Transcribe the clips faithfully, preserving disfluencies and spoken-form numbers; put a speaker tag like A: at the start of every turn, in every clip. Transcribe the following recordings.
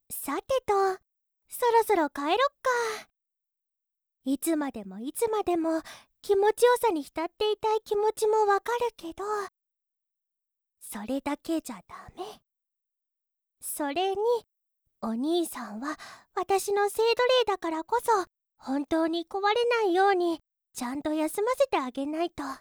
A: さてと、そろそろ帰ろっか。いつまでもいつまでも気持ちよさに浸っていたい気持ちもわかるけど、それだけじゃダメ。それに、お兄さんは私の聖奴隷だからこそ、本当に壊れないようにちゃんと休ませてあげないとね。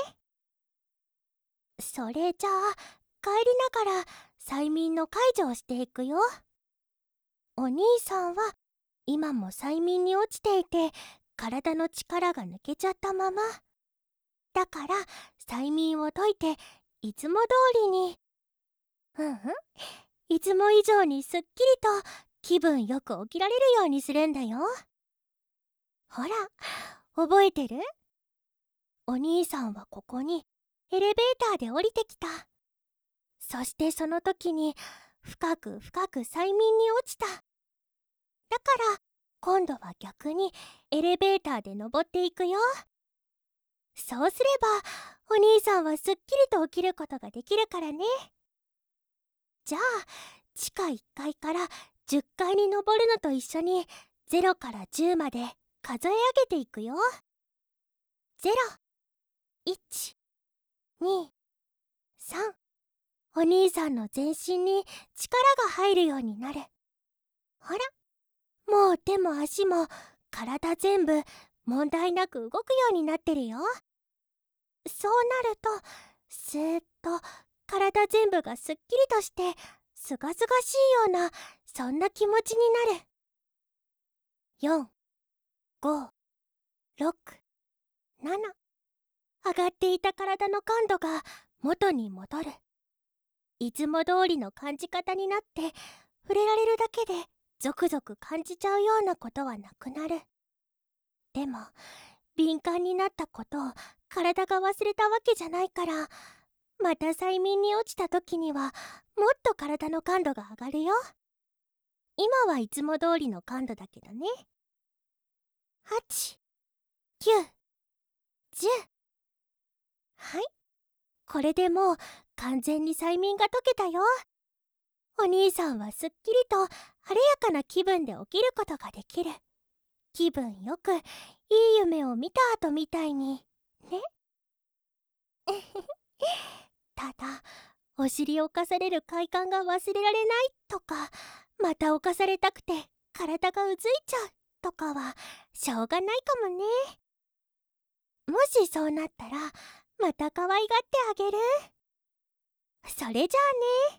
A: それじゃあ帰りながら催眠の解除をしていくよ。お兄さんは今も催眠に落ちていて、体の力が抜けちゃったままだから、催眠を解いていつも通りにうんうんいつも以上にすっきりと気分よく起きられるようにするんだよ。ほら、覚えてる？お兄さんはここにエレベーターで降りてきた。そしてその時に深く深く催眠に落ちた。だから今度は逆にエレベーターで登っていくよ。そうすればお兄さんはすっきりと起きることができるからね。じゃあ地下いっかいからじゅっかいに登るのと一緒にゼロからじゅうまで数え上げていくよ。ゼロ、いち、に、さん。お兄さんの全身に力が入るようになる。ほら、もう手も足も体全部問題なく動くようになってるよ。そうなるとスーッと体全部がすっきりとしてすがすがしいような、そんな気持ちになる。よん、ご、ろく、なな。上がっていた体の感度が元に戻る。いつも通りの感じ方になって、触れられるだけでゾクゾク感じちゃうようなことはなくなる。でも敏感になったことを体が忘れたわけじゃないから、また催眠に落ちた時にはもっと体の感度が上がるよ。今はいつも通りの感度だけどね。はち、きゅう、じゅう。はい、これでもう完全に催眠が解けたよ。お兄さんはすっきりと晴れやかな気分で起きることができる。気分よくいい夢を見た後みたいにね。ただ、お尻を犯される快感が忘れられないとか、また犯されたくて体がうずいちゃうとかはしょうがないかもね。もしそうなったらまた可愛がってあげる。それじゃあね。